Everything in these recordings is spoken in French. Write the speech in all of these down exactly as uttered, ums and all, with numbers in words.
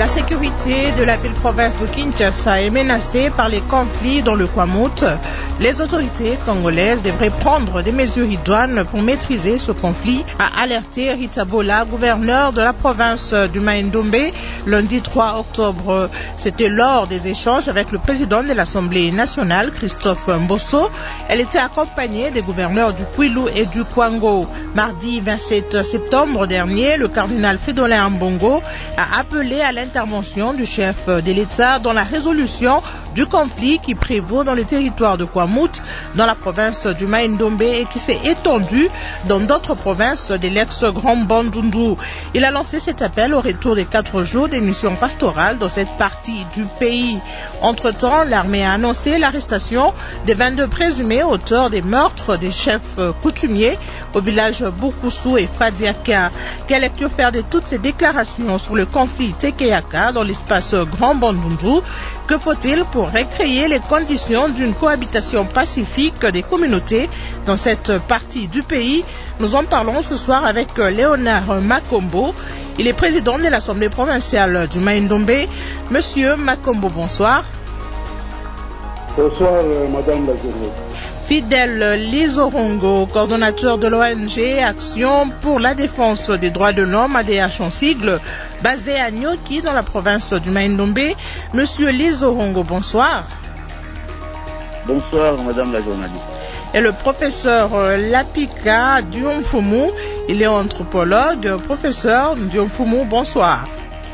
La sécurité de la ville-province de Kinshasa est menacée par les conflits dans le Kwamout. Les autorités congolaises devraient prendre des mesures idoines pour maîtriser ce conflit, a alerté Rita Bola, gouverneur de la province du Mai-Ndombe, lundi trois octobre. C'était lors des échanges avec le président de l'Assemblée nationale, Christophe Mbosso. Elle était accompagnée des gouverneurs du Kwilu et du Kwango. Mardi vingt-sept septembre dernier, le cardinal Fridolin Ambongo a appelé à l'intervention du chef de l'État dans la résolution du conflit qui prévaut dans le territoire de Kwamout, dans la province du Mai-Ndombe et qui s'est étendu dans d'autres provinces de l'ex-Grand Bandundu. Il a lancé cet appel au retour des quatre jours des missions pastorales dans cette partie du pays. Entre-temps, l'armée a annoncé l'arrestation des vingt-deux présumés auteurs des meurtres des chefs coutumiers au village Bukusu et Fadiaka. Quelle lecture faire de toutes ces déclarations sur le conflit Tekeyaka dans l'espace Grand Bandundu? Que faut-il pour recréer les conditions d'une cohabitation pacifique des communautés dans cette partie du pays? Nous en parlons ce soir avec Léonard Makombo. Il est président de l'Assemblée provinciale du Mai-Ndombe. Monsieur Makombo, bonsoir. Bonsoir, madame la journaliste. Fidèle Lizorongo, coordonnateur de l'O N G Action pour la défense des droits de l'homme, A D H en sigle, basé à Nyoki dans la province du Mai-Ndombe. Monsieur Lizorongo, bonsoir. Bonsoir, madame la journaliste. Et le professeur Lapika Diomfumu, il est anthropologue. Professeur Diomfumu, bonsoir.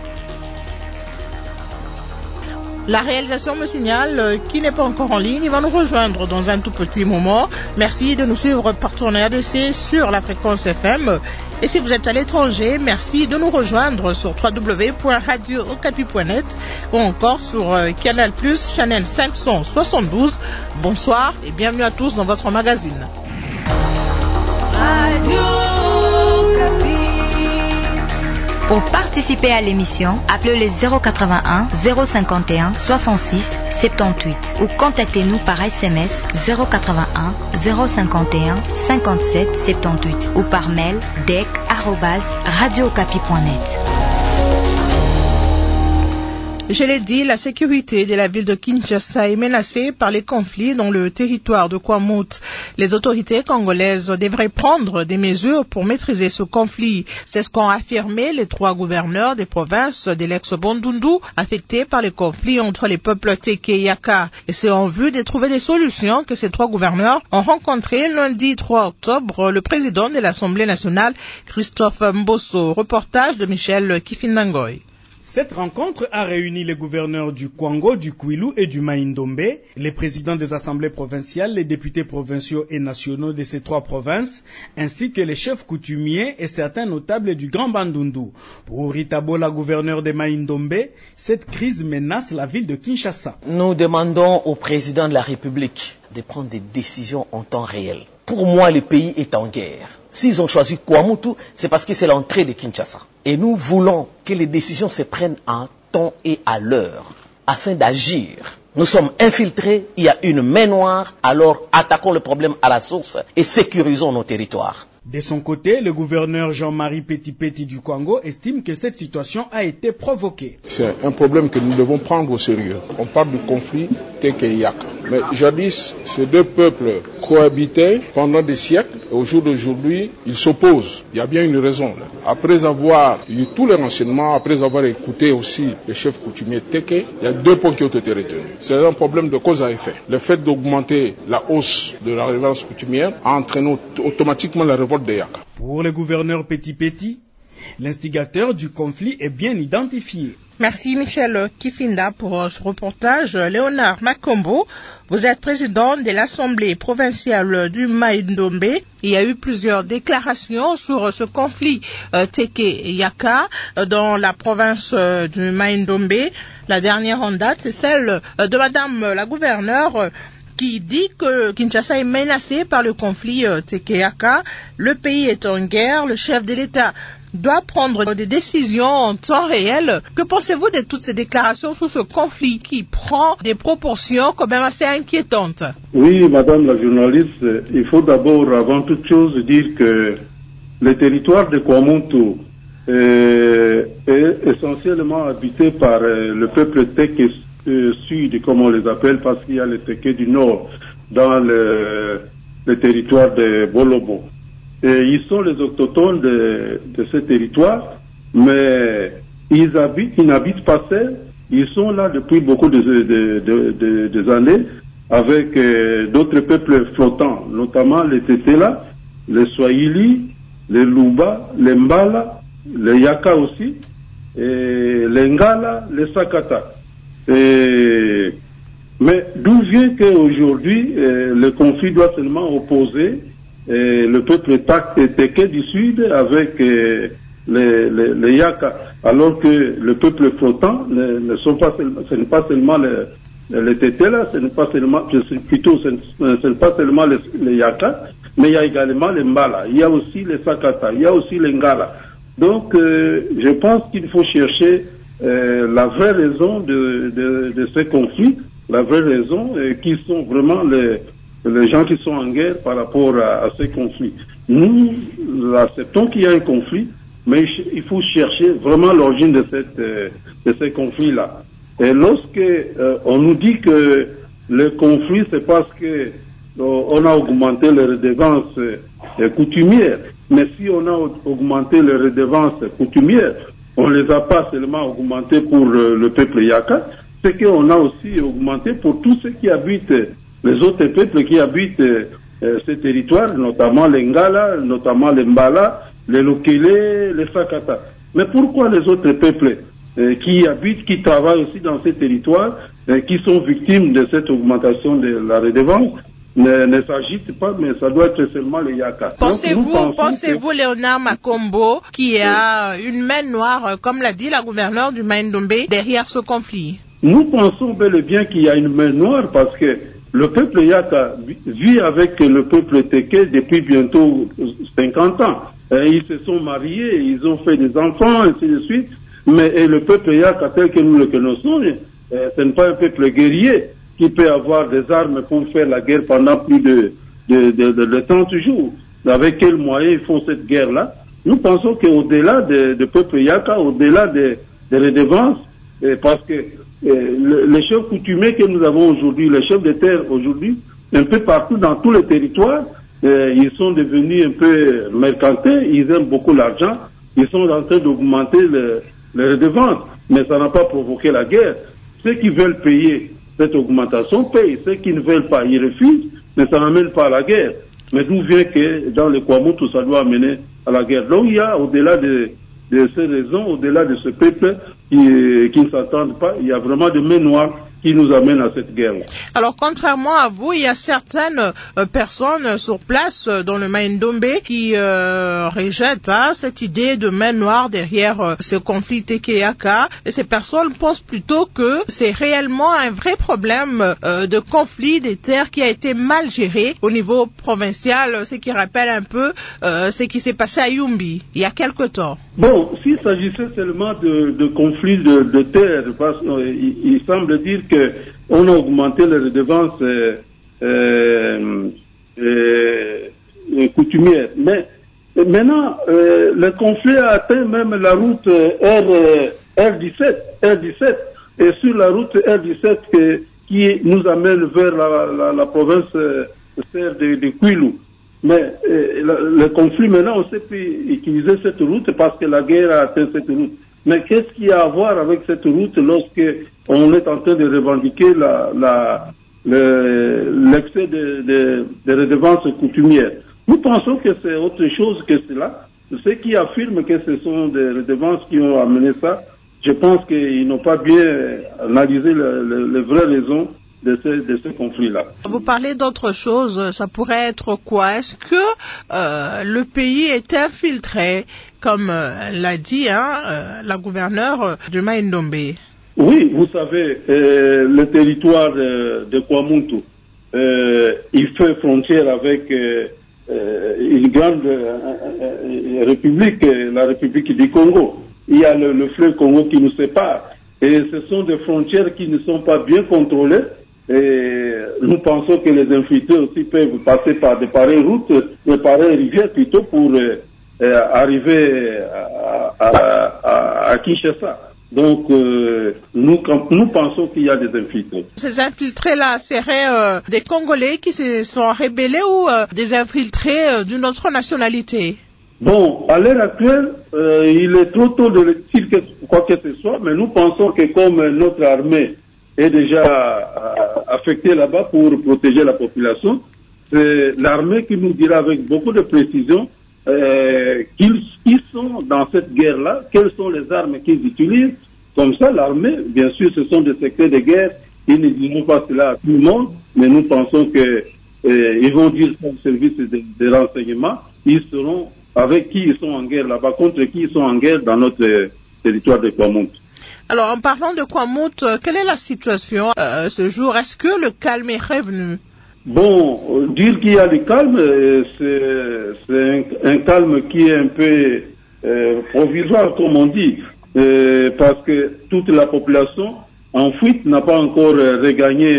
La réalisation me signale qu'il n'est pas encore en ligne. Il va nous rejoindre dans un tout petit moment. Merci de nous suivre partout en R D C sur la fréquence F M. Et si vous êtes à l'étranger, merci de nous rejoindre sur w w w point radio okapi point net ou encore sur Canal plus, Channel cinq cent soixante-douze. Bonsoir et bienvenue à tous dans votre magazine. Radio Okapi. Pour participer à l'émission, appelez les zéro quatre-vingt-un zéro cinquante et un soixante-six soixante-dix-huit ou contactez-nous par S M S zéro quatre-vingt-un zéro cinquante et un cinquante-sept soixante-dix-huit ou par mail d e c arobase radio okapi point net. Je l'ai dit, la sécurité de la ville de Kinshasa est menacée par les conflits dans le territoire de Kwamout. Les autorités congolaises devraient prendre des mesures pour maîtriser ce conflit. C'est ce qu'ont affirmé les trois gouverneurs des provinces de l'ex-Bandundu affectés par les conflits entre les peuples Teke et Yaka. Et c'est en vue de trouver des solutions que ces trois gouverneurs ont rencontré lundi trois octobre le président de l'Assemblée nationale, Christophe Mbosso. Reportage de Michel Kifinangoy. Cette rencontre a réuni les gouverneurs du Kwango, du Kwilu et du Mai-Ndombe, les présidents des assemblées provinciales, les députés provinciaux et nationaux de ces trois provinces, ainsi que les chefs coutumiers et certains notables du Grand Bandundu. Pour Rita Bola, gouverneur de Mai-Ndombe, cette crise menace la ville de Kinshasa. Nous demandons au président de la République de prendre des décisions en temps réel. Pour moi, le pays est en guerre. S'ils ont choisi Kwamutu, c'est parce que c'est l'entrée de Kinshasa. Et nous voulons que les décisions se prennent en temps et à l'heure, afin d'agir. Nous sommes infiltrés, il y a une main noire, alors attaquons le problème à la source et sécurisons nos territoires. De son côté, le gouverneur Jean-Marie Petit-Petit du Congo estime que cette situation a été provoquée. C'est un problème que nous devons prendre au sérieux. On parle du conflit Teke et Yaka. Mais jadis, ces deux peuples cohabitaient pendant des siècles et au jour d'aujourd'hui, ils s'opposent. Il y a bien une raison là. Après avoir eu tous les renseignements, après avoir écouté aussi les chefs coutumiers Teke, il y a deux points qui ont été retenus. C'est un problème de cause à effet. Le fait d'augmenter la hausse de la révérence coutumière a entraîné automatiquement la révolte de Yaka. Pour le gouverneur Petit Petit, l'instigateur du conflit est bien identifié. Merci Michel Kifinda pour ce reportage. Léonard Makombo, vous êtes président de l'Assemblée provinciale du Mai-Ndombe. Il y a eu plusieurs déclarations sur ce conflit euh, Teke et Yaka euh, dans la province euh, du Mai-Ndombe. La dernière en date, c'est celle euh, de Madame la gouverneure euh, qui dit que Kinshasa est menacé par le conflit euh, Teke-Yaka. Le pays est en guerre, le chef de l'État doit prendre des décisions en temps réel. Que pensez-vous de toutes ces déclarations sur ce conflit qui prend des proportions quand même assez inquiétantes? Oui, madame la journaliste, il faut d'abord, avant toute chose, dire que le territoire de Kwamout euh, est essentiellement habité par euh, le peuple Teke euh, Sud, comme on les appelle, parce qu'il y a les Teke du Nord dans le, le territoire de Bolobo. Et ils sont les autochtones de, de ce territoire, mais ils habitent, ils n'habitent pas seuls, ils sont là depuis beaucoup de, de, de, de, de années, avec euh, d'autres peuples flottants, notamment les Tetela, les Swahili, les Luba, les Mbala, les Yaka aussi, et les Ngala, les Sakata. Et, mais d'où vient qu'aujourd'hui, euh, le conflit doit seulement opposer euh, le peuple Teke du Sud avec euh, les, les, les Yaka, alors que le peuple flottant ne, ne sont pas seulement, ce n'est pas seulement les les Tetela, ce n'est pas seulement, plutôt, ce n'est pas seulement les, les Yaka, mais il y a également les Mbala, il y a aussi les Sakata, il y a aussi les Ngala. Donc, euh, je pense qu'il faut chercher euh, la vraie raison de, de, de ces conflits, la vraie raison, euh, qui sont vraiment les, les gens qui sont en guerre par rapport à, à ces conflits. Nous acceptons qu'il y a un conflit, mais il faut chercher vraiment l'origine de, cette, euh, de ces conflits-là. Et lorsque euh, on nous dit que le conflit, c'est parce que euh, on a augmenté les redevances euh, coutumières, mais si on a augmenté les redevances coutumières, on ne les a pas seulement augmentées pour euh, le peuple Yaka, c'est qu'on a aussi augmenté pour tous ceux qui habitent, les autres peuples qui habitent euh, ces territoires, notamment les Ngala, notamment les Mbala, les Lokele, les Sakata. Mais pourquoi les autres peuples Euh, qui habitent, qui travaillent aussi dans ces territoires, euh, qui sont victimes de cette augmentation de la redevance, ne, ne s'agitent pas, mais ça doit être seulement les Yaka. Pensez-vous, pensez-vous, que... Léonard Makombo, qu'il y a oui. une main noire, comme l'a dit la gouverneure du Maïndombe, derrière ce conflit? Nous pensons bel et bien qu'il y a une main noire parce que le peuple Yaka vit avec le peuple Teke depuis bientôt cinquante ans. Euh, ils se sont mariés, ils ont fait des enfants, ainsi de suite. Mais et le peuple Yaka tel que nous le connaissons, euh, ce n'est pas un peuple guerrier qui peut avoir des armes pour faire la guerre pendant plus de, de, de, de, de trente jours. Avec quels moyens ils font cette guerre-là? Nous pensons qu'au-delà de, de peuple Yaka, au-delà des de redevances, euh, parce que euh, le, les chefs coutumiers que nous avons aujourd'hui, les chefs de terre aujourd'hui, un peu partout dans tous les territoires, euh, ils sont devenus un peu mercantés, ils aiment beaucoup l'argent, ils sont en train d'augmenter le les redevances, mais ça n'a pas provoqué la guerre. Ceux qui veulent payer cette augmentation payent, ceux qui ne veulent pas, ils refusent, mais ça n'amène pas à la guerre. Mais d'où vient que dans le Kwamo, tout ça doit amener à la guerre. Donc il y a, au-delà de, de ces raisons, au-delà de ce peuple qui, qui ne s'entendent pas, il y a vraiment des mains noires qui nous amènent à cette guerre. Alors, contrairement à vous, il y a certaines euh, personnes sur place euh, dans le Maïndombe qui euh, rejettent hein, cette idée de main noire derrière euh, ce conflit Teke-Yaka. Et ces personnes pensent plutôt que c'est réellement un vrai problème euh, de conflit des terres qui a été mal géré au niveau provincial, ce qui rappelle un peu euh, ce qui s'est passé à Yumbi il y a quelque temps. Bon, s'il s'agissait seulement de, de conflits de, de terre, parce qu'il il semble dire que on a augmenté les redevances euh, euh, euh, coutumières. Mais maintenant, euh, le conflit a atteint même la route R dix-sept, R dix-sept, et sur la route R dix-sept que, qui nous amène vers la, la, la province euh, de, de Kwilu. Mais euh, le, le conflit maintenant, on sait plus utiliser cette route parce que la guerre a atteint cette route. Mais qu'est-ce qu'il y a à voir avec cette route lorsque on est en train de revendiquer la, la, le, l'excès de, de, de redevances coutumières? Nous pensons que c'est autre chose que cela. Ceux qui affirment que ce sont des redevances qui ont amené ça, je pense qu'ils n'ont pas bien analysé le, le, les vraies raisons de ce, de ce conflit-là. Vous parlez d'autre chose, ça pourrait être quoi? Est-ce que euh, le pays est infiltré, comme euh, l'a dit hein, euh, la gouverneure du Maïndombe? Oui, vous savez, euh, le territoire euh, de Kwamuntu, euh, il fait frontière avec euh, euh, une grande euh, euh, république, la République du Congo. Il y a le, le fleuve Congo qui nous sépare. Et ce sont des frontières qui ne sont pas bien contrôlées. Et nous pensons que les infiltrés aussi peuvent passer par de pareilles routes, de pareilles rivières plutôt pour euh, euh, arriver à, à, à, à Kinshasa. Donc, euh, nous, nous pensons qu'il y a des infiltrés. Ces infiltrés-là seraient euh, des Congolais qui se sont rébellés ou euh, des infiltrés euh, d'une autre nationalité? Bon, à l'heure actuelle, euh, il est trop tôt de dire que, quoi que ce soit, mais nous pensons que comme notre armée est déjà euh, affectée là-bas pour protéger la population, c'est l'armée qui nous dira avec beaucoup de précision Euh, qu'ils, qu'ils sont dans cette guerre-là, quelles sont les armes qu'ils utilisent. Comme ça, l'armée, bien sûr, ce sont des secrets de guerre, ils ne diront pas cela à tout le monde, mais nous pensons que euh, ils vont dire ça au service des de renseignements, ils seront avec qui ils sont en guerre là-bas, contre qui ils sont en guerre dans notre euh, territoire de Kwamout. Alors, en parlant de Kwamout, euh, quelle est la situation euh, ce jour? Est-ce que le calme est revenu? Bon, dire qu'il y a du calme, c'est, c'est un, un calme qui est un peu euh, provisoire, comme on dit, euh, parce que toute la population en fuite n'a pas encore regagné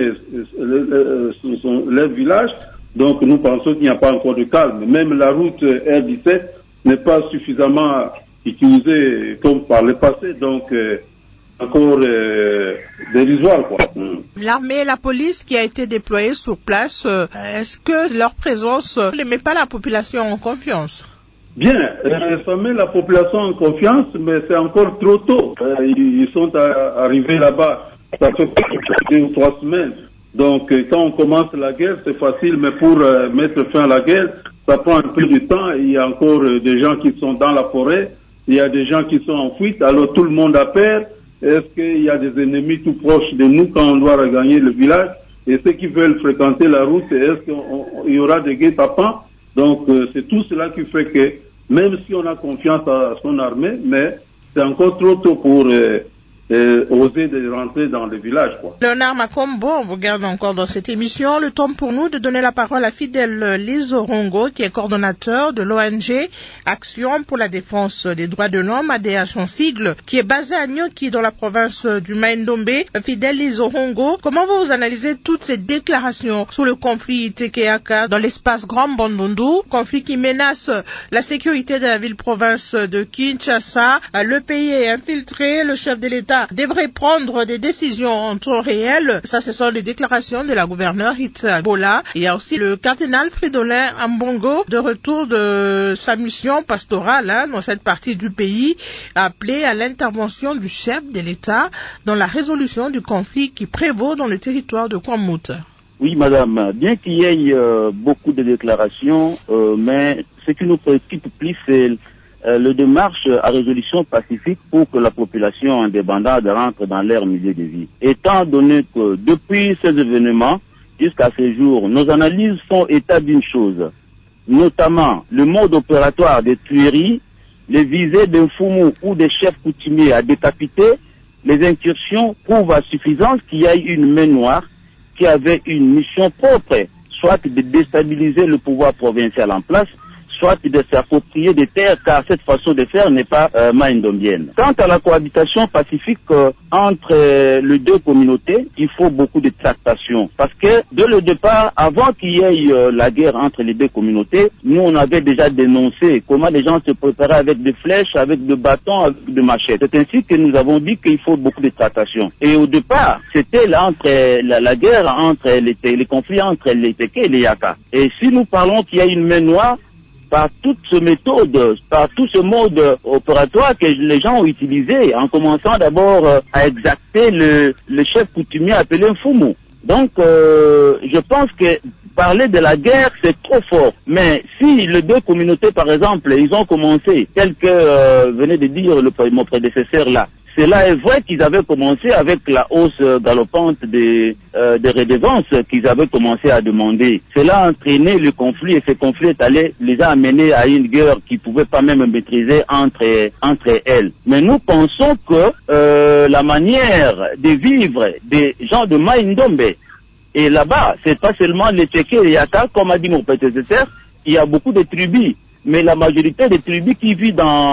euh, son, son, leur village, donc nous pensons qu'il n'y a pas encore de calme. Même la route R dix-sept n'est pas suffisamment utilisée comme par le passé, donc euh, encore euh, dérisoire, quoi. L'armée et la police qui a été déployée sur place, euh, est-ce que leur présence euh, ne met pas la population en confiance? Bien, euh, ça met la population en confiance, mais c'est encore trop tôt. Euh, ils, ils sont à, arrivés là-bas, ça fait deux ou trois semaines. Donc, euh, quand on commence la guerre, c'est facile, mais pour euh, mettre fin à la guerre, ça prend un peu de temps. Il y a encore euh, des gens qui sont dans la forêt, il y a des gens qui sont en fuite, alors tout le monde a peur. Est-ce qu'il y a des ennemis tout proches de nous quand on doit regagner le village? Et ceux qui veulent fréquenter la route, est-ce qu'il y aura des guet-apens? Donc, euh, c'est tout cela qui fait que, même si on a confiance à son armée, mais c'est encore trop tôt pour euh, euh, oser de rentrer dans le village, quoi. Léonard Makombo, on vous garde encore dans cette émission. Le temps pour nous de donner la parole à Fidèle Lizorongo, qui est coordonnateur de l'O N G Action pour la défense des droits de l'homme, A D H en sigle, qui est basé à Nyoki dans la province du Maïndombe. Fidèle Lizorongo, comment vous analysez toutes ces déclarations sur le conflit Tekeaka dans l'espace Grand Bandundu, conflit qui menace la sécurité de la ville-province de Kinshasa? Le pays est infiltré, le chef de l'État devrait prendre des décisions en temps réel. Ça, ce sont les déclarations de la gouverneure Rita Bola. Il y a aussi le cardinal Fridolin Ambongo, de retour de sa mission pastorale hein, dans cette partie du pays, appelé à l'intervention du chef de l'État dans la résolution du conflit qui prévaut dans le territoire de Kwamout. Oui, madame. Bien qu'il y ait euh, beaucoup de déclarations, euh, mais ce qui nous préoccupe plus, c'est Euh, le démarche à résolution pacifique pour que la population indépendante rentre dans leur milieu de vie. Étant donné que depuis ces événements jusqu'à ce jour, nos analyses font état d'une chose, notamment le mode opératoire des tueries, les visées d'un foumou ou des chefs coutumiers à décapiter, les incursions prouvent à suffisance qu'il y a eu une main noire qui avait une mission propre, soit de déstabiliser le pouvoir provincial en place, soit de s'approprier des terres, car cette façon de faire n'est pas euh, maïndombienne. Quant à la cohabitation pacifique euh, entre euh, les deux communautés, il faut beaucoup de tractation. Parce que, dès le départ, avant qu'il y ait euh, la guerre entre les deux communautés, nous, on avait déjà dénoncé comment les gens se préparaient avec des flèches, avec des bâtons, avec des machettes. C'est ainsi que nous avons dit qu'il faut beaucoup de tractation. Et au départ, c'était là entre la, la guerre, entre les, les conflits entre les Teke et les Yaka. Et si nous parlons qu'il y a une main noire, par toute ce méthode, par tout ce mode opératoire que les gens ont utilisé, en commençant d'abord euh, à exacter le, le chef coutumier appelé Mfumu. Donc, euh, je pense que parler de la guerre, c'est trop fort. Mais si les deux communautés, par exemple, ils ont commencé, tel que euh, venait de dire le, mon prédécesseur là, cela est vrai qu'ils avaient commencé avec la hausse galopante des, euh, des redevances qu'ils avaient commencé à demander. Cela a entraîné le conflit et ce conflit est allé, les a amenés à une guerre qu'ils ne pouvaient pas même maîtriser entre, entre elles. Mais nous pensons que euh, la manière de vivre des gens de Maïndombe, et là-bas, c'est pas seulement les Teke et les Yaka, comme a dit mon prédécesseur, il y a beaucoup de tribus, mais la majorité des tribus qui vivent dans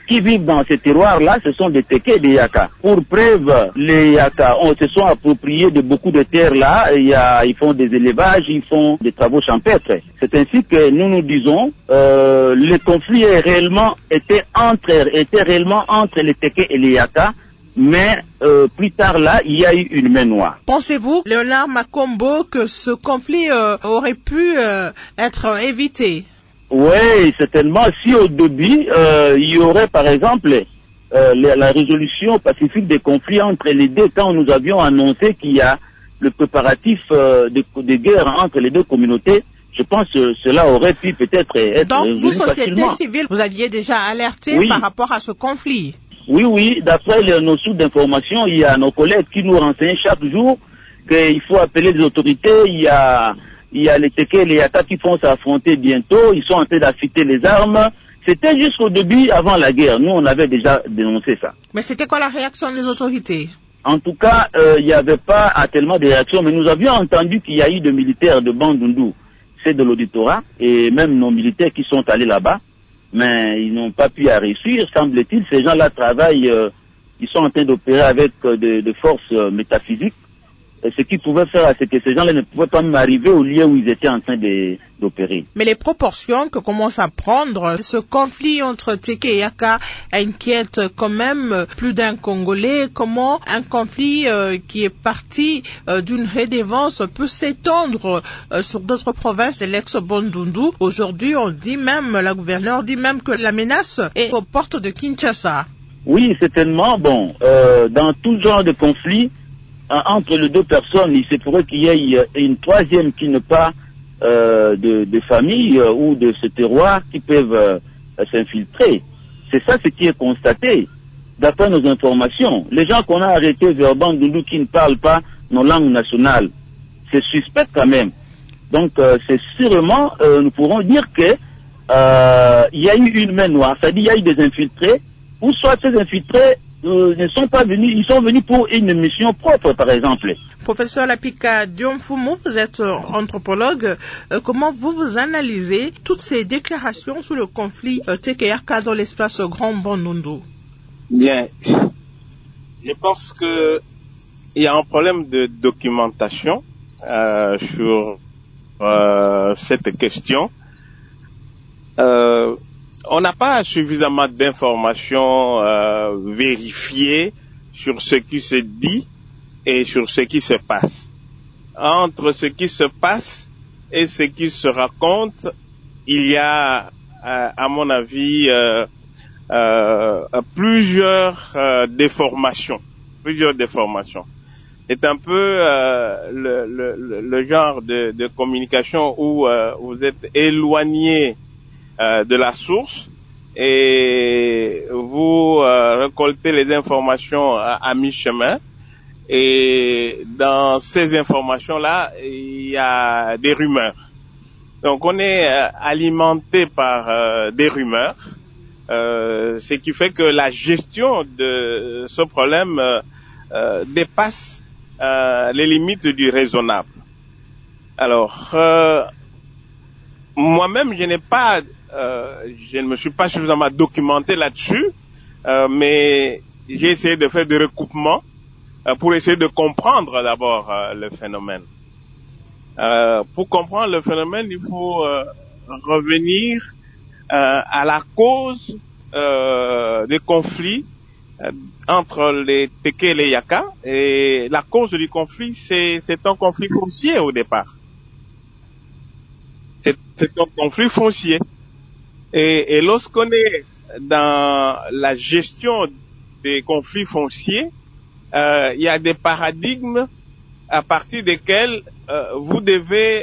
qui vivent dans ces terroirs-là, ce sont des Téké et des Yaka. Pour preuve, les Yaka on, se sont appropriés de beaucoup de terres-là. Il y a, ils font des élevages, ils font des travaux champêtres. C'est ainsi que nous nous disons, euh, le conflit est réellement, était, entre, était réellement entre les Téké et les Yaka. Mais euh, plus tard là, il y a eu une main noire. Pensez-vous, Léonard Makombo, que ce conflit euh, aurait pu euh, être évité? Oui, certainement. Si au début, euh, il y aurait par exemple euh, la, la résolution pacifique des conflits entre les deux, quand nous avions annoncé qu'il y a le préparatif euh, de, de guerre entre les deux communautés, je pense que cela aurait pu peut-être être Donc, résolu vous, société facilement. civile, vous aviez déjà alerté Oui. par rapport à ce conflit? Oui, oui, d'après les, nos sources d'information, il y a nos collègues qui nous renseignent chaque jour qu'il faut appeler les autorités. Il y a, il y a les Téké et les Yaka qui vont s'affronter bientôt. Ils sont en train d'affûter les armes. C'était jusqu'au début, avant la guerre. Nous, on avait déjà dénoncé ça. Mais c'était quoi la réaction des autorités? En tout cas, euh, il n'y avait pas tellement de réactions, mais nous avions entendu qu'il y a eu des militaires de Bandundu, c'est de l'auditorat, et même nos militaires qui sont allés là-bas. Mais ils n'ont pas pu y réussir, semble-t-il. Ces gens-là travaillent, euh, ils sont en train d'opérer avec euh, de, de forces euh, métaphysiques. Et ce qu'ils pouvaient faire, c'est que ces gens-là ne pouvaient pas même arriver au lieu où ils étaient en train d'opérer. Mais les proportions que commence à prendre ce conflit entre Téké et Yaka inquiète quand même plus d'un Congolais. Comment un conflit euh, qui est parti euh, d'une redevance peut s'étendre euh, sur d'autres provinces de l'ex-Bandundu? Aujourd'hui, on dit même, la gouverneure dit même que la menace est aux portes de Kinshasa. Oui, certainement. Bon, euh, dans tout genre de conflit, entre les deux personnes, il se pourrait qu'il y ait une troisième qui n'est pas euh, de, de famille euh, ou de ce terroir qui peuvent euh, s'infiltrer. C'est ça ce qui est constaté d'après nos informations. Les gens qu'on a arrêtés vers Bandundu qui ne parlent pas nos langues nationales, c'est suspect quand même. Donc euh, c'est sûrement, euh, nous pourrons dire que euh, il y a eu une main noire, c'est-à-dire il y a eu des infiltrés, ou soit ces infiltrés Euh, ne sont pas venus, ils sont venus pour une mission propre, par exemple. Professeur Lapika Diomfumu, vous êtes anthropologue. Euh, comment vous vous analysez toutes ces déclarations sur le conflit euh, Téké Yaka dans l'espace Grand Bandundu? Bien, je pense que il y a un problème de documentation euh, sur euh, cette question. Euh, On n'a pas suffisamment d'informations euh, vérifiées sur ce qui se dit et sur ce qui se passe. Entre ce qui se passe et ce qui se raconte, il y a, euh, à mon avis, euh, euh, plusieurs euh, déformations. Plusieurs déformations. C'est un peu euh, le, le, le genre de, de communication où euh, vous êtes éloigné Euh, de la source et vous euh, récoltez les informations à, à mi-chemin, et dans ces informations-là, il y a des rumeurs. Donc on est euh, alimenté par euh, des rumeurs, euh, ce qui fait que la gestion de ce problème euh, euh, dépasse euh, les limites du raisonnable. Alors, euh, moi-même, je n'ai pas Euh, je ne me suis pas suffisamment documenté là-dessus, euh, mais j'ai essayé de faire des recoupements euh, pour essayer de comprendre d'abord euh, le phénomène. Euh, pour comprendre le phénomène, il faut euh, revenir euh, à la cause euh, des conflits euh, entre les Téké et les Yaka. Et la cause du conflit, c'est, c'est un conflit foncier au départ. C'est, c'est un conflit foncier. Et, et lorsqu'on est dans la gestion des conflits fonciers, euh, il y a des paradigmes à partir desquels euh, vous devez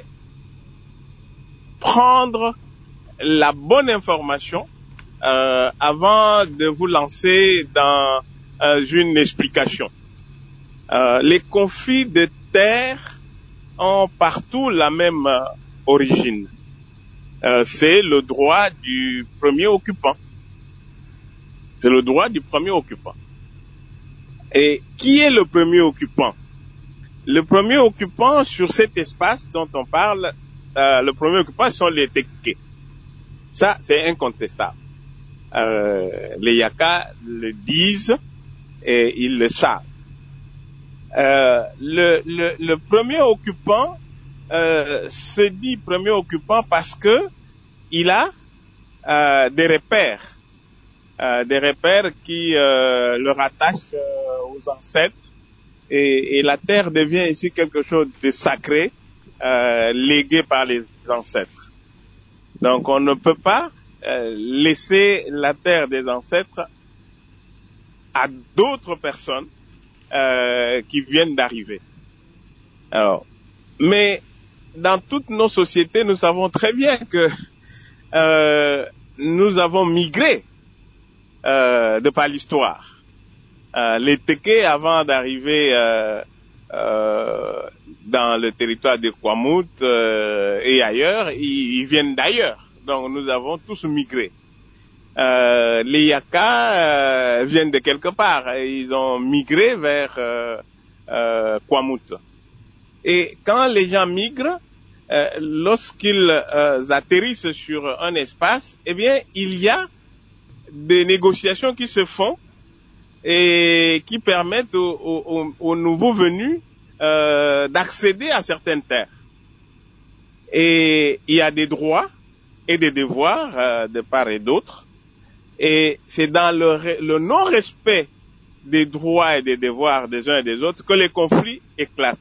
prendre la bonne information euh, avant de vous lancer dans euh, une explication. Euh, les conflits de terre ont partout la même euh, origine. Euh, c'est le droit du premier occupant. C'est le droit du premier occupant. Et qui est le premier occupant? Le premier occupant sur cet espace dont on parle, euh, le premier occupant sont les Téké. Ça, c'est incontestable. euh, les Yaka le disent et ils le savent. Euh, le, le, le premier occupant euh, se dit premier occupant parce que il a euh, des repères, euh, des repères qui euh, le rattachent euh, aux ancêtres, et, et la terre devient ici quelque chose de sacré, euh, légué par les ancêtres. Donc on ne peut pas euh, laisser la terre des ancêtres à d'autres personnes euh, qui viennent d'arriver. Alors, mais dans toutes nos sociétés, nous savons très bien que euh, nous avons migré euh, de par l'histoire. Euh, les Téké, avant d'arriver euh, euh, dans le territoire de Kwamouth euh, et ailleurs, ils, ils viennent d'ailleurs. Donc nous avons tous migré. Euh, les Yaka euh, viennent de quelque part. Ils ont migré vers euh, euh, Kwamouth. Et quand les gens migrent, euh, lorsqu'ils euh, atterrissent sur un espace, eh bien, il y a des négociations qui se font et qui permettent aux, aux, aux nouveaux venus euh, d'accéder à certaines terres. Et il y a des droits et des devoirs euh, de part et d'autre. Et c'est dans le, le non-respect des droits et des devoirs des uns et des autres que les conflits éclatent.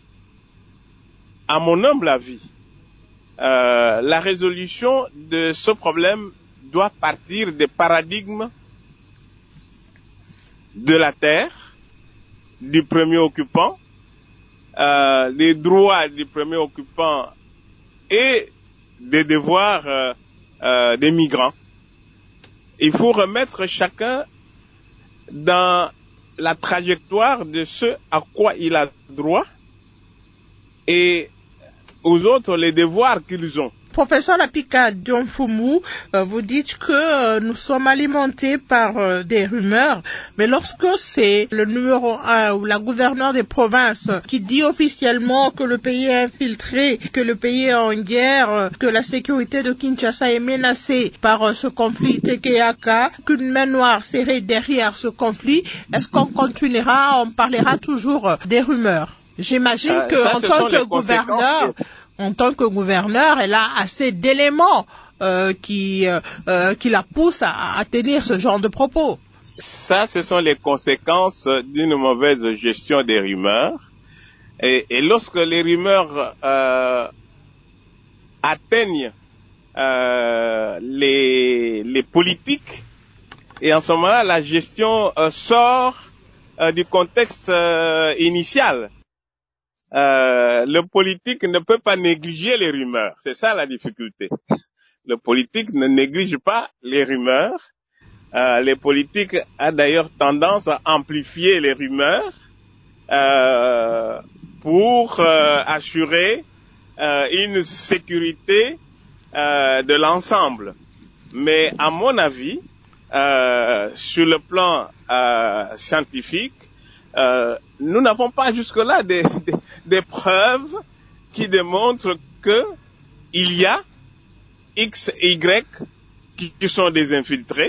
À mon humble avis, euh, la résolution de ce problème doit partir des paradigmes de la terre, du premier occupant, euh, des droits du premier occupant et des devoirs euh, euh, des migrants. Il faut remettre chacun dans la trajectoire de ce à quoi il a droit et aux autres les devoirs qu'ils ont. Professeur Lapika Dionfumu, euh, vous dites que euh, nous sommes alimentés par euh, des rumeurs, mais lorsque c'est le numéro un ou la gouverneure des provinces qui dit officiellement que le pays est infiltré, que le pays est en guerre, euh, que la sécurité de Kinshasa est menacée par euh, ce conflit Téké-Yaka, qu'une main noire serait derrière ce conflit, est-ce qu'on continuera, on parlera toujours euh, des rumeurs? J'imagine euh, que ça, en tant que gouverneur, que... en tant que gouverneur, elle a assez d'éléments euh, qui euh, qui la poussent à, à tenir ce genre de propos. Ça, ce sont les conséquences d'une mauvaise gestion des rumeurs. Et, et lorsque les rumeurs euh, atteignent euh, les les politiques, et en ce moment-là, la gestion euh, sort euh, du contexte euh, initial. Euh, le politique ne peut pas négliger les rumeurs. C'est ça la difficulté. Le politique ne néglige pas les rumeurs. Euh, les politiques a d'ailleurs tendance à amplifier les rumeurs euh, pour euh, assurer euh, une sécurité euh, de l'ensemble. Mais à mon avis, euh, sur le plan euh, scientifique, Euh, nous n'avons pas jusque-là des, des, des preuves qui démontrent que il y a X et Y qui, qui sont des infiltrés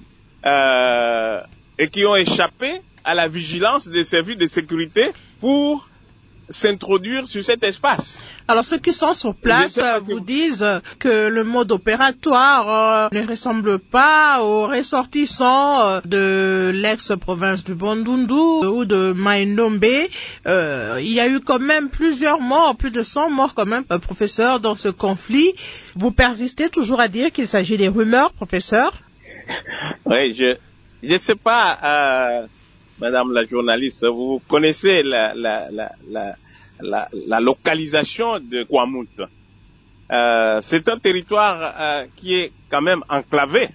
euh, et qui ont échappé à la vigilance des services de sécurité pour s'introduire sur cet espace. Alors ceux qui sont sur place vous disent que le mode opératoire euh, ne ressemble pas aux ressortissants euh, de l'ex-province du Bandundu ou de Mai-Ndombe. Euh, il y a eu quand même plusieurs morts, plus de cent morts quand même, euh, professeur, dans ce conflit. Vous persistez toujours à dire qu'il s'agit des rumeurs, professeur? Oui, je je sais pas, euh, Madame la journaliste, vous connaissez la la la la la, la localisation de Kwamouth. Euh, c'est un territoire euh, qui est quand même enclavé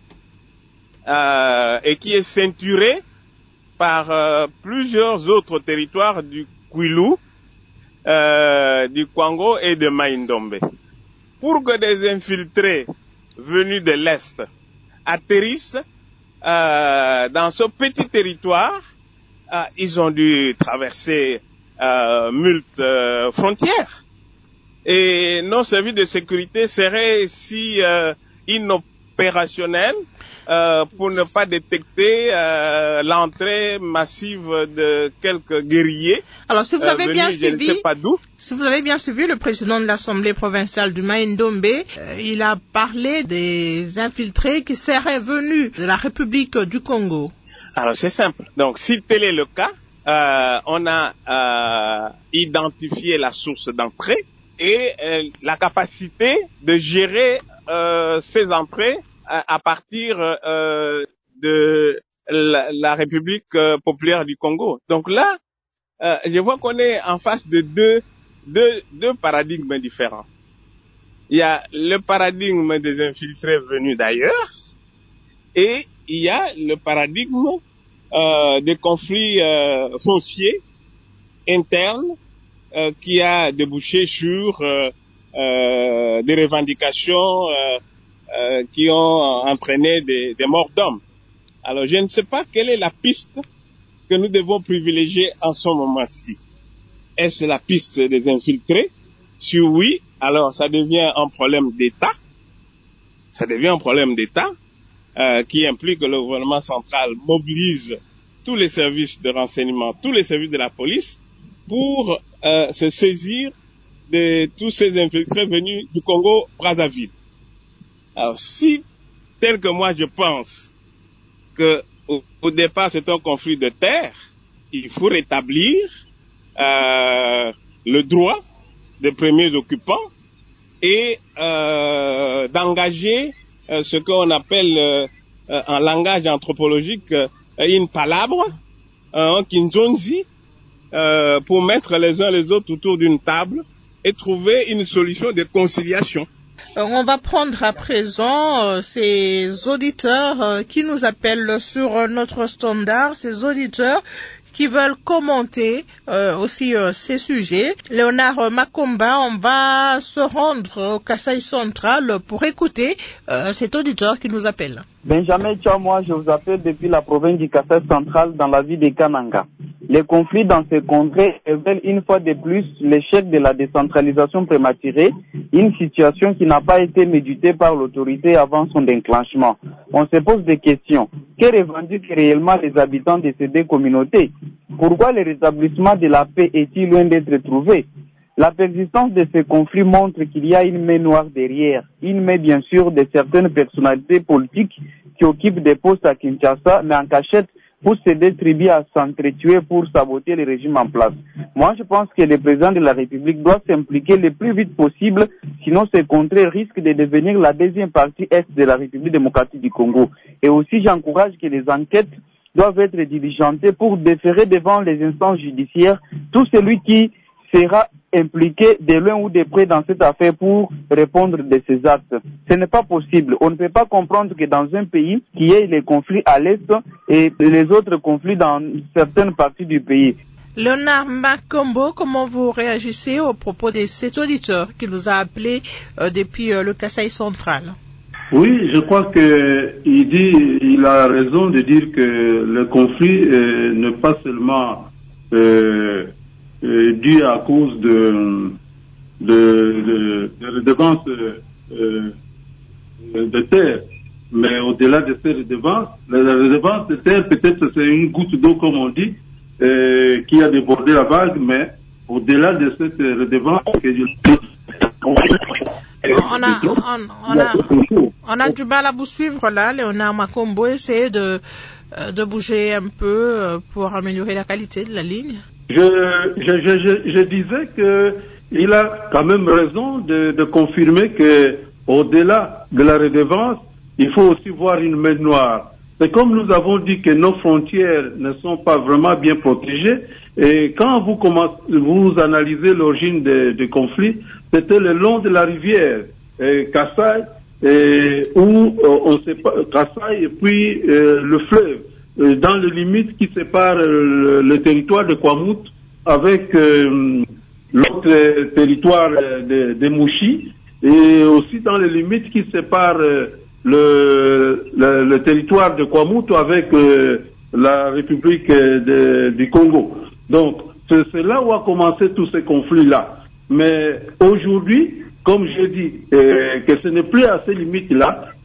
euh, et qui est ceinturé par euh, plusieurs autres territoires du Kwilu, euh, du Kwango et de Mai-Ndombe. Pour que des infiltrés venus de l'Est atterrissent euh, dans ce petit territoire, euh, ils ont dû traverser euh, multiples euh, frontières. Et nos services de sécurité seraient si euh, inopérationnels euh, pour ne pas détecter euh, l'entrée massive de quelques guerriers. Alors, si vous avez euh, venus, bien je suivi, ne sais pas d'où. Si vous avez bien suivi, le président de l'Assemblée provinciale du Maïndombe, euh, il a parlé des infiltrés qui seraient venus de la République du Congo. Alors, c'est simple. Donc, si tel est le cas, euh, on a euh, identifié la source d'entrée et euh, la capacité de gérer euh, ces entrées à, à partir euh, de la, la République euh, populaire du Congo. Donc là, euh, je vois qu'on est en face de deux, deux, deux paradigmes différents. Il y a le paradigme des infiltrés venus d'ailleurs et il y a le paradigme euh, des conflits euh, fonciers internes euh, qui a débouché sur euh, euh, des revendications euh, euh, qui ont entraîné des, des morts d'hommes. Alors je ne sais pas quelle est la piste que nous devons privilégier en ce moment-ci. Est-ce la piste des infiltrés? Si oui, alors ça devient un problème d'État. Ça devient un problème d'État euh, qui implique que le gouvernement central mobilise tous les services de renseignement, tous les services de la police pour euh, se saisir de tous ces infiltrés venus du Congo-Brazzaville. Alors si, tel que moi je pense que au, au départ c'est un conflit de terre, il faut rétablir euh, le droit des premiers occupants et euh, d'engager euh, ce qu'on appelle euh, euh, en langage anthropologique euh, une palabre, un kinzonzi, euh, pour mettre les uns les autres autour d'une table et trouver une solution de conciliation. On va prendre à présent euh, ces auditeurs euh, qui nous appellent sur euh, notre standard, ces auditeurs qui veulent commenter euh, aussi euh, ces sujets. Léonard Makomba, on va se rendre au Kasaï central pour écouter euh, cet auditeur qui nous appelle. Benjamin Tchao, moi je vous appelle depuis la province du Kasaï central dans la ville de Kananga. Les conflits dans ces contrées révèlent une fois de plus l'échec de la décentralisation prématurée, une situation qui n'a pas été méditée par l'autorité avant son déclenchement. On se pose des questions. Que revendiquent réellement les habitants de ces deux communautés? Pourquoi le rétablissement de la paix est-il loin d'être trouvé? La persistance de ces conflits montre qu'il y a une main noire derrière, une main bien sûr de certaines personnalités politiques qui occupent des postes à Kinshasa, mais en cachette pour se distribuer à s'entretuer pour saboter le régime en place. Moi, je pense que le président de la République doit s'impliquer le plus vite possible, sinon ce contrée risque de devenir la deuxième partie est de la République démocratique du Congo. Et aussi, j'encourage que les enquêtes doivent être diligentées pour déférer devant les instances judiciaires tout celui qui sera impliqué de loin ou de près dans cette affaire pour répondre de ces actes. Ce n'est pas possible. On ne peut pas comprendre que dans un pays qui ait les conflits à l'est et les autres conflits dans certaines parties du pays. Léonard Makombo, comment vous réagissez au propos de cet auditeur qui nous a appelé euh, depuis euh, le Kasaï central? Oui, je crois que il dit, il a raison de dire que le conflit euh, n'est pas seulement euh, euh, dû à cause de de, de, de redevances euh, de terre, mais au-delà de ces redevances, la redevance de terre peut-être c'est une goutte d'eau comme on dit, euh, qui a débordé la vague, mais au-delà de cette redevance que je... On a, on, on, a, on a du mal à vous suivre là, Léonard Makombo. Essayez de, de bouger un peu pour améliorer la qualité de la ligne. Je, je, je, je disais que il a quand même raison de, de confirmer que au-delà de la redevance, il faut aussi voir une main noire. C'est comme nous avons dit que nos frontières ne sont pas vraiment bien protégées. Et quand vous commencez, vous analysez l'origine des, des conflits, c'était le long de la rivière eh, Kasaï, eh, où euh, on sépare Kasaï et puis euh, le fleuve, euh, dans les limites qui séparent euh, le, le territoire de Kwamut avec euh, l'autre territoire euh, de, de Mouchi, et aussi dans les limites qui séparent euh, le, le, le territoire de Kwamut avec euh, la République de, du Congo. Donc, c'est là où a commencé tous ces conflits-là. Mais aujourd'hui, comme je dis, euh, que ce n'est plus à ces limites-là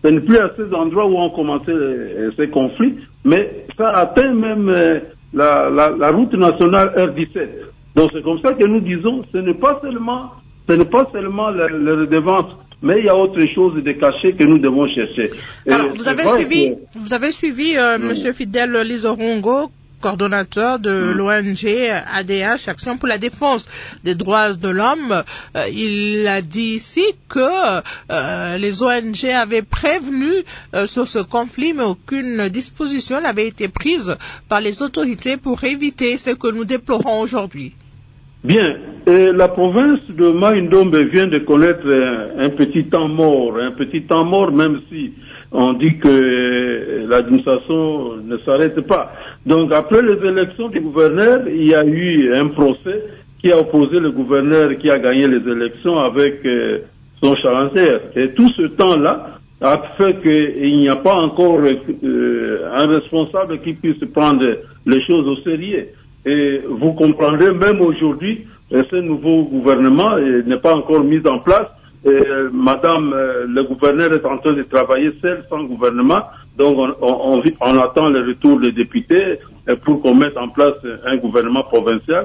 Ce n'est plus à ces endroits où ont commencé euh, ces conflits, mais ça atteint même euh, la, la, la route nationale R dix-sept. Donc c'est comme ça que nous disons, ce n'est pas seulement, ce n'est pas seulement la, la redevance, mais il y a autre chose de caché que nous devons chercher. Alors, vous avez, suivi, que... vous avez suivi euh, mmh. Monsieur Fidèle Lizorongo, coordonnateur de mmh. l'O N G A D H, Action pour la défense des droits de l'homme. Euh, il a dit ici que euh, les O N G avaient prévenu euh, sur ce conflit, mais aucune disposition n'avait été prise par les autorités pour éviter ce que nous déplorons aujourd'hui. Bien, et la province de Mai-Ndombe vient de connaître un, un petit temps mort, un petit temps mort, même si on dit que l'administration ne s'arrête pas. Donc après les élections du gouverneur, il y a eu un procès qui a opposé le gouverneur qui a gagné les élections avec euh, son challenger. Et tout ce temps-là a fait qu'il n'y a pas encore euh, un responsable qui puisse prendre les choses au sérieux. Et vous comprendrez, même aujourd'hui, ce nouveau gouvernement n'est pas encore mis en place. Et, Madame, le gouverneur est en train de travailler seul, sans gouvernement. Donc, on, on, on attend le retour des députés pour qu'on mette en place un gouvernement provincial.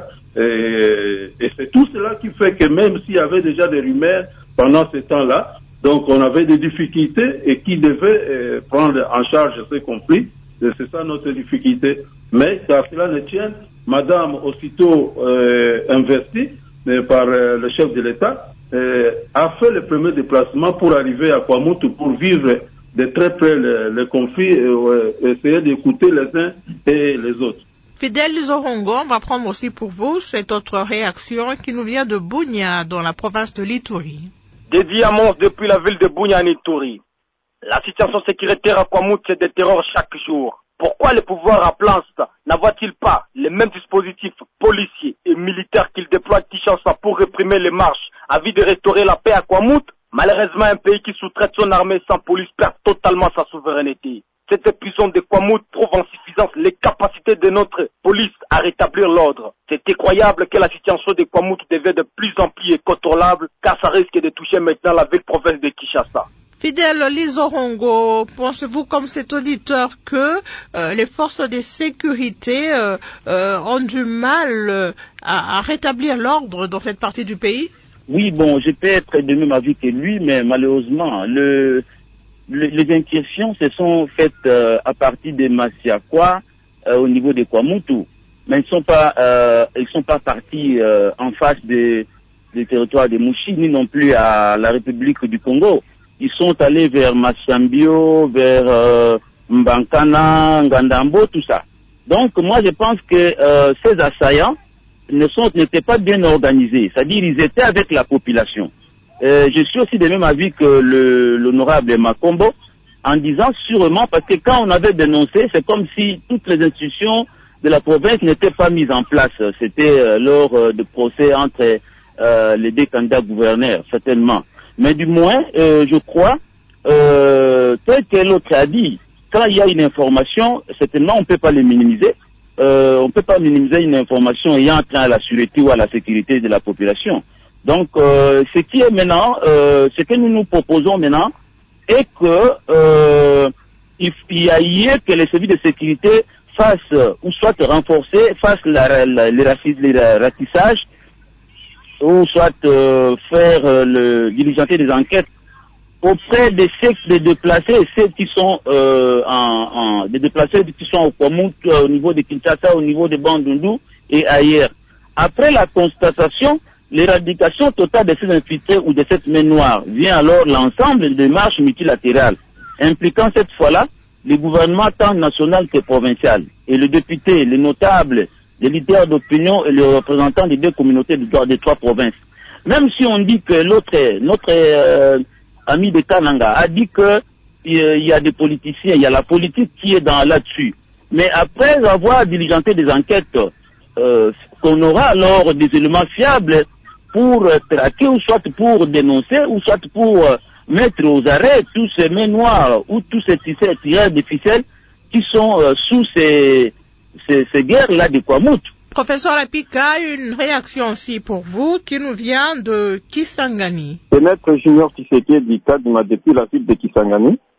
Et, et c'est tout cela qui fait que même s'il y avait déjà des rumeurs pendant ce temps-là, donc on avait des difficultés et qui devaient prendre en charge ces conflits. Et c'est ça notre difficulté. Mais qu'à cela ne tienne, Madame, aussitôt euh, investie euh, par euh, le chef de l'État, euh, a fait le premier déplacement pour arriver à Kwamutu pour vivre de très près le, le conflit et euh, essayer d'écouter les uns et les autres. Fidèle Lizorongo, on va prendre aussi pour vous cette autre réaction qui nous vient de Bunia, dans la province de l'Ituri. Des diamants depuis la ville de Bunia en Ituri. La situation sécuritaire à Kwamutu, c'est des terreurs chaque jour. Pourquoi le pouvoir en place n'envoie-t-il pas les mêmes dispositifs policiers et militaires qu'il déploie à Kinshasa pour réprimer les marches à vue de restaurer la paix à Kwamutu? Malheureusement, un pays qui sous-traite son armée sans police perd totalement sa souveraineté. Cette épuisante de Kwamutu trouve en suffisance les capacités de notre police à rétablir l'ordre. C'est incroyable que la situation de Kwamutu devienne de plus en plus incontrôlable, car ça risque de toucher maintenant la ville-province de Kinshasa. Fidèle Lizorongo, pensez-vous comme cet auditeur que euh, les forces de sécurité euh, euh, ont du mal euh, à, à rétablir l'ordre dans cette partie du pays? Oui, bon, je peux être de même avis que lui, mais malheureusement, le, le, les incursions se sont faites euh, à partir de Masiakwa euh, au niveau de Kwamutu, mais ils ne sont pas, euh, ils sont pas partis euh, en face des de territoires de Mouchi, ni non plus à la République du Congo. Ils sont allés vers Massambio, vers euh, Mbankana, Ngandambo, tout ça. Donc moi je pense que euh, ces assaillants ne sont n'étaient pas bien organisés, c'est-à-dire ils étaient avec la population. Euh, je suis aussi de même avis que le, l'honorable Makombo, en disant sûrement, parce que quand on avait dénoncé, c'est comme si toutes les institutions de la province n'étaient pas mises en place. C'était euh, lors euh, de procès entre euh, les deux candidats gouverneurs, certainement. Mais du moins, euh, je crois, euh, tel que l'autre a dit, quand il y a une information, certainement on ne peut pas les minimiser. Euh, on ne peut pas minimiser une information ayant trait à la sûreté ou à la sécurité de la population. Donc, euh, ce qui est maintenant, euh, ce que nous nous proposons maintenant, est que euh, il, il y a hier que les services de sécurité fassent, ou soit renforcer, fassent la, la, les, racistes, les ratissages, ou soit euh, faire euh, le diligenter des enquêtes auprès des sectes de déplacés et ceux qui sont euh, en, en des déplacés qui sont au Kwamutu, au niveau de Kinshasa, au niveau de Bandundu et ailleurs. Après la constatation, l'éradication totale de ces infiltrés ou de cette main noire vient alors l'ensemble des démarches multilatérales, impliquant cette fois-là les gouvernements tant national que provincial, et les députés, les notables, les leaders d'opinion et les représentants des deux communautés des trois provinces. Même si on dit que l'autre, notre euh, ami de Kananga a dit que il euh, y a des politiciens, il y a la politique qui est dans là-dessus. Mais après avoir diligenté des enquêtes, euh, qu'on aura alors des éléments fiables pour euh, traquer ou soit pour dénoncer ou soit pour euh, mettre aux arrêts tous ces mains noires ou tous ces tireurs de ficelles qui sont euh, sous ces, ces, ces guerres-là de Kwamutu. Professeur Lapika, une réaction aussi pour vous qui nous vient de Kisangani. C'est Maître Junior Tshisekedi Kadima depuis la ville de Kisangani.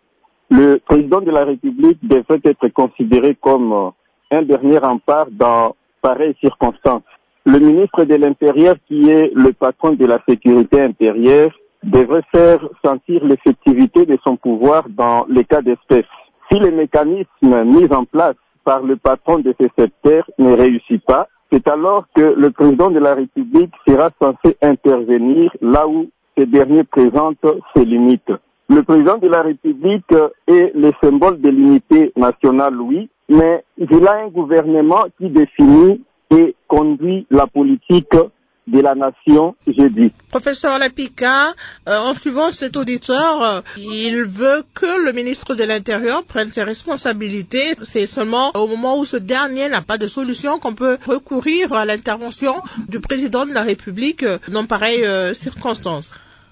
Le président de la République devrait être considéré comme un dernier rempart dans pareilles circonstances. Le ministre de l'Intérieur, qui est le patron de la sécurité intérieure, devrait faire sentir l'effectivité de son pouvoir dans les cas d'espèce. Si les mécanismes mis en place par le patron de ce secteur ne réussit pas, c'est alors que le président de la République sera censé intervenir là où ce dernier présente ses limites. Le président de la République est le symbole de l'unité nationale, oui, mais il a un gouvernement qui définit et conduit la politique de la nation, j'ai dit. Professeur Lapika, euh, en suivant cet auditeur, euh, il veut que le ministre de l'Intérieur prenne ses responsabilités. C'est seulement au moment où ce dernier n'a pas de solution qu'on peut recourir à l'intervention du président de la République euh, dans pareilles euh, circonstances.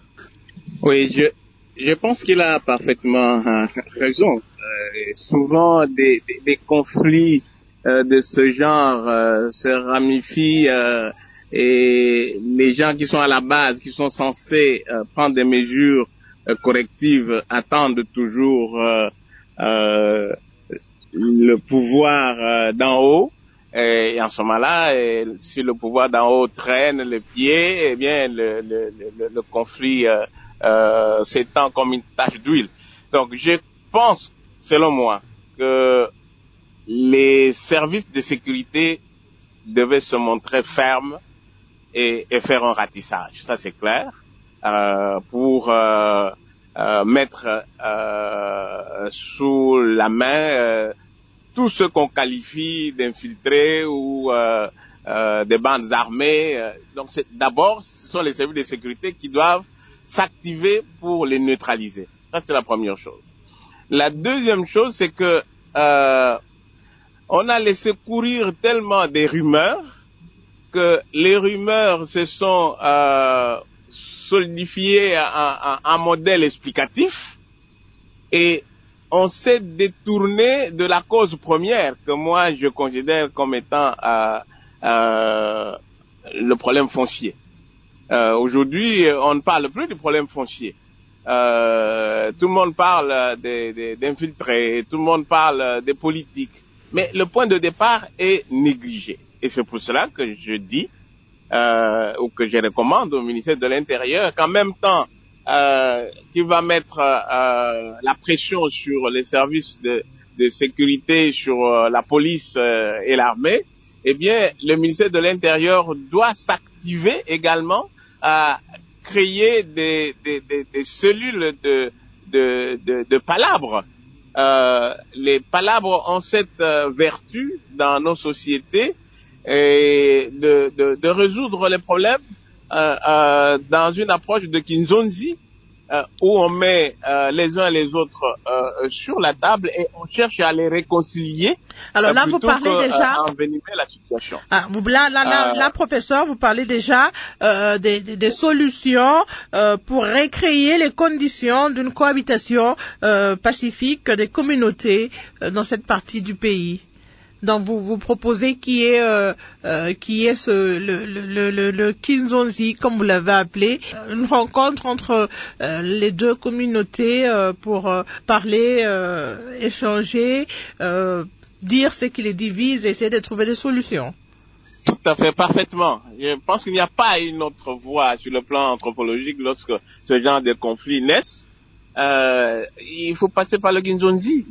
Oui, je, je pense qu'il a parfaitement euh, raison. Euh, souvent, des, des, des conflits euh, de ce genre euh, se ramifient euh, et les gens qui sont à la base, qui sont censés euh, prendre des mesures euh, correctives, attendent toujours euh, euh, le pouvoir euh, d'en haut. Et en ce moment-là, et si le pouvoir d'en haut traîne le pied, eh bien, le, le, le, le conflit euh, euh, s'étend comme une tache d'huile. Donc, je pense, selon moi, que les services de sécurité devaient se montrer fermes et, et faire un ratissage. Ça, c'est clair, euh, pour euh, euh, mettre euh, sous la main euh, tous ceux qu'on qualifie d'infiltrés ou euh, euh, des bandes armées. Donc, c'est, d'abord, ce sont les services de sécurité qui doivent s'activer pour les neutraliser. Ça, c'est la première chose. La deuxième chose, c'est que euh, on a laissé courir tellement des rumeurs que les rumeurs se sont euh, solidifiées en un modèle explicatif et on s'est détourné de la cause première que moi je considère comme étant euh, euh, le problème foncier. Euh, aujourd'hui, on ne parle plus du problème foncier. Euh, tout le monde parle des, des, d'infiltrés, tout le monde parle des politiques, mais le point de départ est négligé. Et c'est pour cela que je dis, euh, ou que je recommande au ministère de l'Intérieur, qu'en même temps euh, qu'il va mettre euh, la pression sur les services de, de sécurité, sur euh, la police euh, et l'armée, eh bien, le ministère de l'Intérieur doit s'activer également à créer des, des, des, des cellules de, de, de, de palabres. Euh, les palabres ont cette euh, vertu dans nos sociétés et de, de, de résoudre les problèmes euh, euh, dans une approche de Kinzonzi euh, où on met euh, les uns et les autres euh, sur la table et on cherche à les réconcilier. Alors là, euh, vous parlez que, déjà. Euh, envenimer la situation. Ah, vous, là, là, là, euh, là, professeur, vous parlez déjà euh, des, des, des solutions euh, pour recréer les conditions d'une cohabitation euh, pacifique des communautés euh, dans cette partie du pays. Donc vous vous proposez qui est euh, euh, qui est ce le le le, le Kinzonzi comme vous l'avez appelé, une rencontre entre euh, les deux communautés euh, pour euh, parler, euh, échanger, euh, dire ce qui les divise, et essayer de trouver des solutions. Tout à fait, parfaitement. Je pense qu'il n'y a pas une autre voie sur le plan anthropologique lorsque ce genre de conflits naissent. Euh, il faut passer par le Kinzonzi.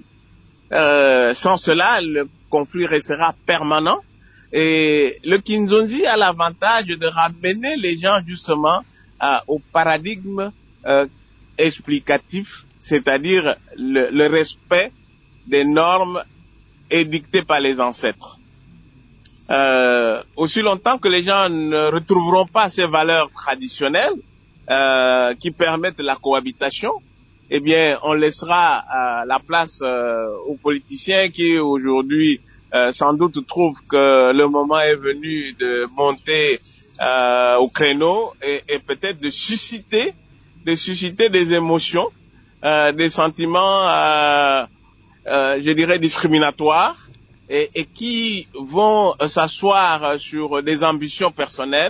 Euh, sans cela, le conflit restera permanent. Et le Kinzonzi a l'avantage de ramener les gens justement euh, au paradigme euh, explicatif, c'est-à-dire le, le respect des normes édictées par les ancêtres. Euh, aussi longtemps que les gens ne retrouveront pas ces valeurs traditionnelles euh, qui permettent la cohabitation, eh bien, on laissera euh, la place euh, aux politiciens qui aujourd'hui euh, sans doute trouvent que le moment est venu de monter euh, au créneau et, et peut-être de susciter, de susciter des émotions, euh, des sentiments, euh, euh, je dirais, discriminatoires. Et, et qui vont s'asseoir sur des ambitions personnelles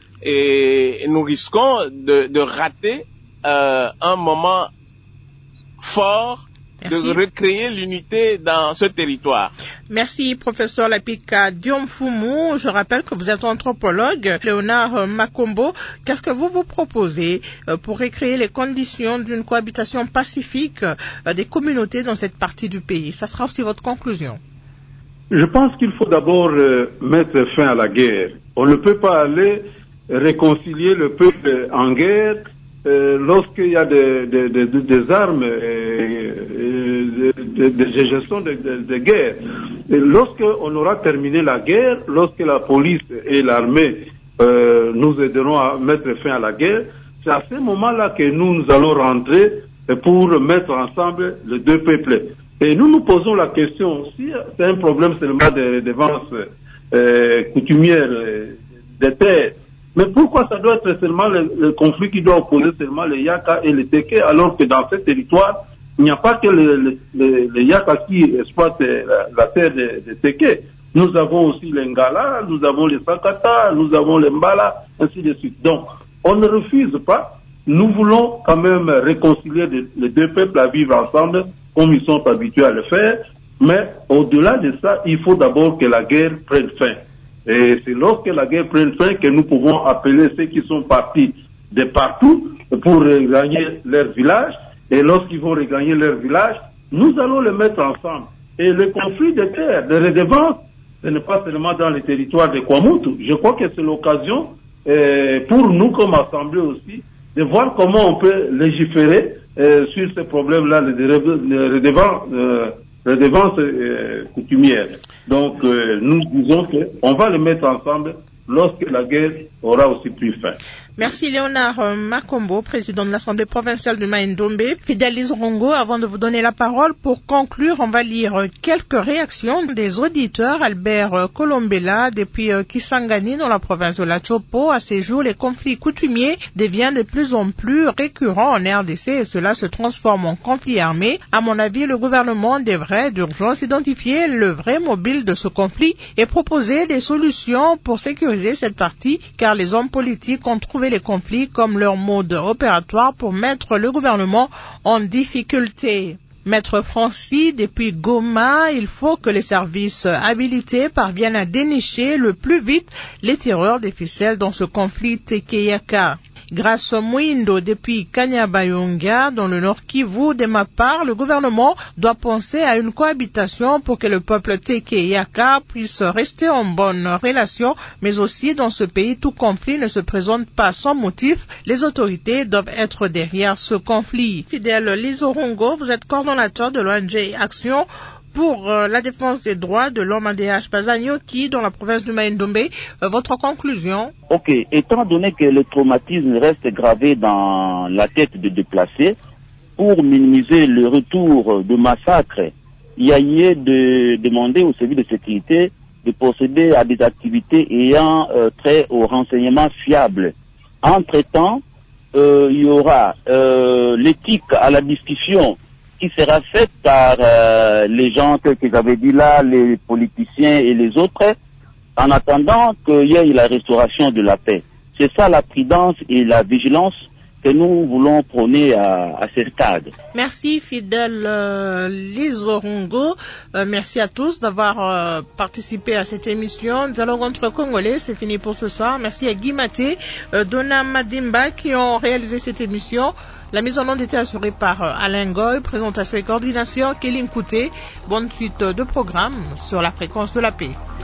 et nous risquons de, de rater euh, un moment fort Merci. De recréer l'unité dans ce territoire. Merci, professeur Lapika Diomfumu. Je rappelle que vous êtes anthropologue. Léonard Makombo, qu'est-ce que vous vous proposez pour recréer les conditions d'une cohabitation pacifique des communautés dans cette partie du pays? Ça sera aussi votre conclusion. Je pense qu'il faut d'abord euh, mettre fin à la guerre. On ne peut pas aller réconcilier le peuple en guerre euh, lorsqu'il y a des, des, des, des armes et des, des gestions de, de, de guerre. Et lorsqu'on aura terminé la guerre, lorsque la police et l'armée euh, nous aideront à mettre fin à la guerre, c'est à ce moment-là que nous, nous allons rentrer pour mettre ensemble les deux peuples. Et nous nous posons la question, si c'est un problème seulement de, de vente euh, coutumière euh, des terres, mais pourquoi ça doit être seulement le, le conflit qui doit opposer seulement les Yaka et les Teke, alors que dans ce territoire, il n'y a pas que les, les, les Yaka qui exploitent la, la terre des de Teke. Nous avons aussi les Ngala, nous avons les Sankata, nous avons les Mbala, ainsi de suite. Donc, on ne refuse pas. Nous voulons quand même réconcilier les, les deux peuples à vivre ensemble, comme ils sont habitués à le faire, mais au-delà de ça, il faut d'abord que la guerre prenne fin. Et c'est lorsque la guerre prenne fin que nous pouvons appeler ceux qui sont partis de partout pour regagner leur village, et lorsqu'ils vont regagner leur village, nous allons les mettre ensemble. Et le conflit de terre, de redevance, ce n'est pas seulement dans les territoires de Kwamutu. Je crois que c'est l'occasion euh, pour nous comme assemblée aussi de voir comment on peut légiférer euh, sur ces problèmes-là, les redevances, euh, redevances euh, coutumières. Donc, euh, nous disons qu'on va les mettre ensemble lorsque la guerre aura aussi pris fin. Merci Léonard Makombo, président de l'Assemblée provinciale du Maïndombe. Fidèle Rongo, avant de vous donner la parole, pour conclure, on va lire quelques réactions des auditeurs. Albert Colombella, depuis Kisangani, dans la province de la Chopo, à ces jours, les conflits coutumiers deviennent de plus en plus récurrents en R D C et cela se transforme en conflit armé. À mon avis, le gouvernement devrait d'urgence identifier le vrai mobile de ce conflit et proposer des solutions pour sécuriser cette partie, car les hommes politiques ont trouvé les conflits comme leur mode opératoire pour mettre le gouvernement en difficulté. Maître Francis, depuis Goma, il faut que les services habilités parviennent à dénicher le plus vite les tireurs des ficelles dans ce conflit Tekeyaka. Grâce au Mouindo, depuis Kanyabayonga, dans le Nord Kivu, de ma part, le gouvernement doit penser à une cohabitation pour que le peuple Tekeyaka puisse rester en bonne relation, mais aussi dans ce pays, tout conflit ne se présente pas sans motif. Les autorités doivent être derrière ce conflit. Fidèle Lizorongo, vous êtes coordonnateur de l'O N G Action pour euh, la défense des droits de l'homme A D H Pazanyoki dans la province du Maïndombe. Euh, votre conclusion? Ok, étant donné que le traumatisme reste gravé dans la tête des déplacés, pour minimiser le retour de massacres, il y a lieu de demander au service de sécurité de procéder à des activités ayant euh, trait aux renseignements fiables. Entre-temps, euh, il y aura euh, l'éthique à la discussion qui sera faite par euh, les gens que, que j'avais dit là, les politiciens et les autres, en attendant qu'il y ait la restauration de la paix. C'est ça la prudence et la vigilance que nous voulons prôner à, à ce stade. Merci fidèle euh, Lizorongo, euh, merci à tous d'avoir euh, participé à cette émission. Dialogue entre Congolais, c'est fini pour ce soir. Merci à Guy Maté, euh, Donna Madimba qui ont réalisé cette émission. La mise en onde était assurée par euh, Alain Goy, présentation et coordination Kéline Kouté. Bonne suite de programme sur la fréquence de la paix.